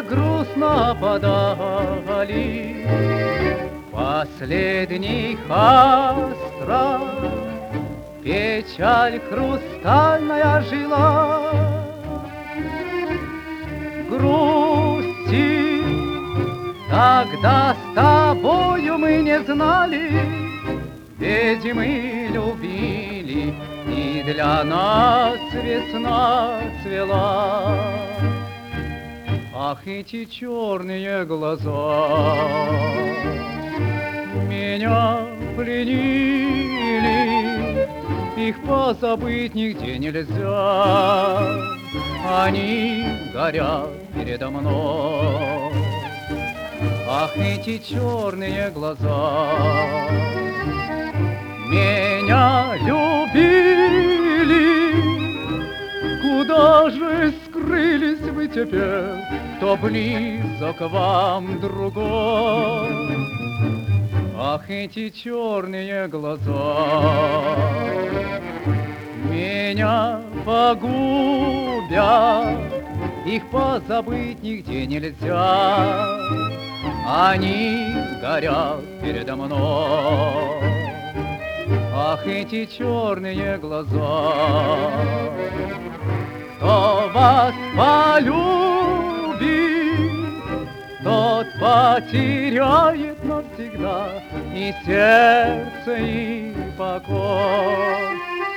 грустно подали последний остров. Печаль хрустальная жила, грусти. Тогда с тобою мы не знали, ведь мы любили, и для нас весна цвела. Ах, эти черные глаза меня пленили, их позабыть нигде нельзя, они горят передо мной. Ах, эти черные глаза меня любили, куда же скрылись вы теперь, кто близок вам другой? Ах, эти черные глаза меня погубят, их позабыть нигде нельзя, они горят передо мной. Ах, эти черные глаза, кто вас полюбит, тот потеряет навсегда и сердце, и покой.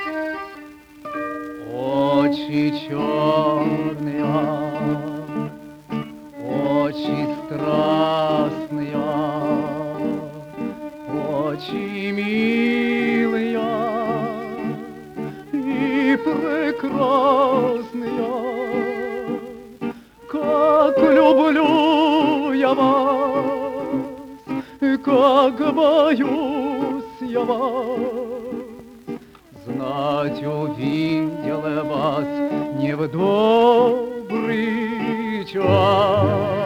Очи черные, очи страстные, очи милые и прекрасные. Как люблю я вас, как боюсь я вас, знать увидел я вас не в добрый час.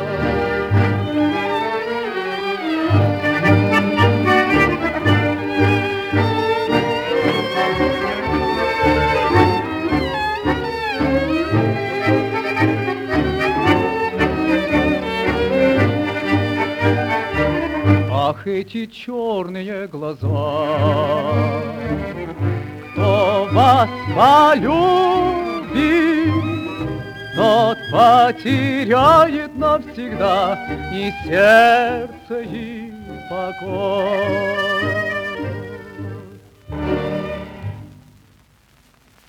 Ах, эти черные глаза, кто вас полюбит, тот потеряет навсегда и сердце, и покой.